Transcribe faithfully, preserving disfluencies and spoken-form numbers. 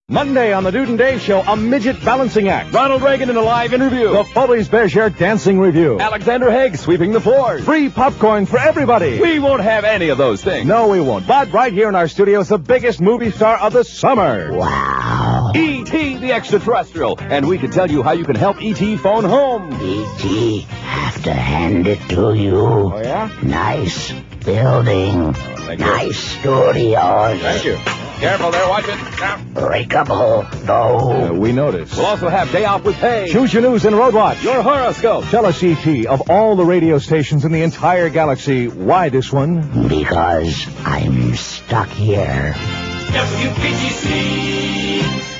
Monday on the Dude and Dave Show, a midget balancing act. Ronald Reagan in a live interview. The Foley's Bergère dancing review. Alexander Haig sweeping the floors. Free popcorn for everybody. We won't have any of those things. No, we won't. But right here in our studio is the biggest movie star of the summer. Wow. E T the extraterrestrial. And we can tell you how you can help E T phone home. E T, have to hand it to you. Oh, yeah? Nice building. Oh, thank you. Nice studios. Thank you. Careful there, watch it. Now. Breakable, though. Uh, we noticed. We'll also have day off with pay. Choose your news in Road Watch. Your horoscope. Tell us, E T, of all the radio stations in the entire galaxy, why this one? Because I'm stuck here. W P G C